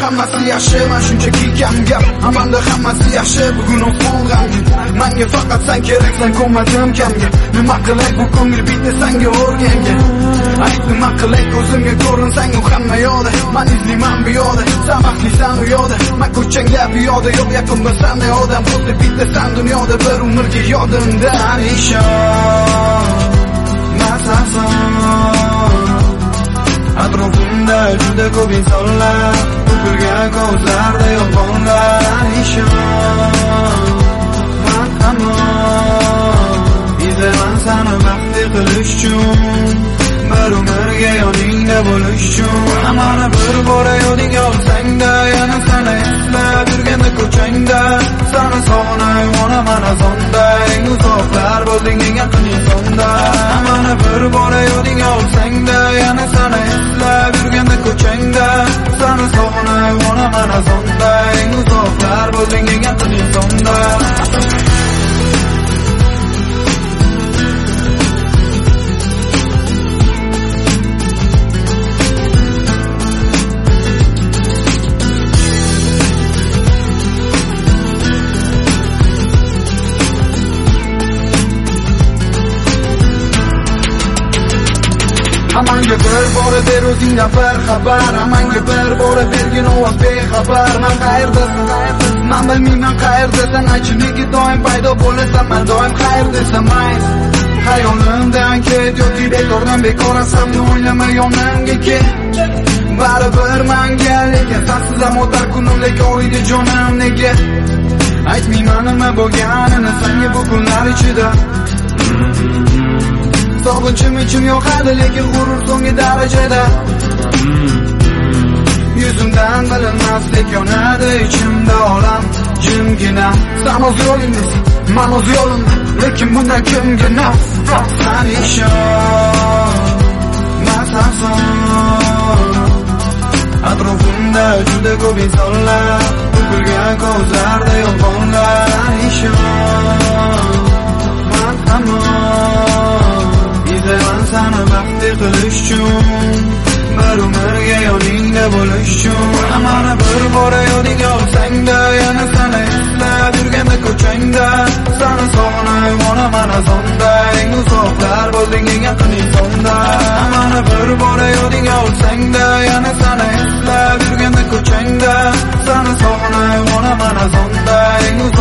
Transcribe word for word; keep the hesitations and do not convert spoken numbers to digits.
hammasi yaxshi, men shunchaki kam gap. Amanda hammasi yaxshi, bugun osmon g'amgin. Menga faqat sen keraksan, ko'madim kamga. Nima qilay bu ko'ngil bitdi senga o'rganga. Ayt nima qilay ko'zimga ko'rinsang u hamma yo'da. Men izlayman bu yo'da, sen baxtlisan u yo'da. Men ko'changda bu yo'da yo'q, yaqin bilsam odam xuddi bitta san dunyoda bir umrga yodimda nishon. Atrofimda juda ko'p insonlar, to'kilgan ko'zlarda yolg'onlar nishon. Men hamon izlayman seni baxtli qilish uchun, bir umrga yoningda bo'lish uchun. Mana bir bora yodingga olsang-da, yana seni eslab yurganda ko'changda, seni sog'inay onaman azonda, eng uzoqlar bo'lding eng yaqin insonda. Mana bir bora yodingga olsang-da, yana seni eslab yurganda ko'changda, seni sog'inay onaman azonda, eng uzoqlar bo'lding eng yaqin insonda. Amanga bir bora ber o'zingdan bir xabar, amanga bir bora bergin ovoz bexabar. Men qayerdasan? Men bilmayman qayerdasan. Aytchiligi doim paydo bo'lasan, men doim qayerdasan? Men xayolimdan ket yoki bekordan bekorasan, o'ylama yonimga kel. Baribir menga lekin sensiz ham o'tar kunimdek og'riydi jonim nega? Aytmayman nima bo'lganini senga bu kunlar ichida. Sog'inchim ichim yoqadi lekin g'urur so'nggi darajada. Yuzimdan bilinmaslik yonadi ichimda olam jimgina. Sen o'z yo'lingdasan, men o'z yo'limda, lekin bundan kimga naf? Sen ishon, men sensan. Atrofimda juda ko'p insonlar, to'kilgan ko'zlarda yolg'onlar ishon. Men hamon izlayman seni baxtli qilish uchun, bir umrga yoningda bo'lish uchun. Mana bir bora yodingga olsang-da, yana seni eslab yurganda ko'changda, seni sog'inay onaman azonda, eng uzoqlar bo'lding eng yaqin insonda. Mana bir bora yodingga olsang-da, yana seni eslab yurganda ko'changda, seni sog'inay onaman azonda, eng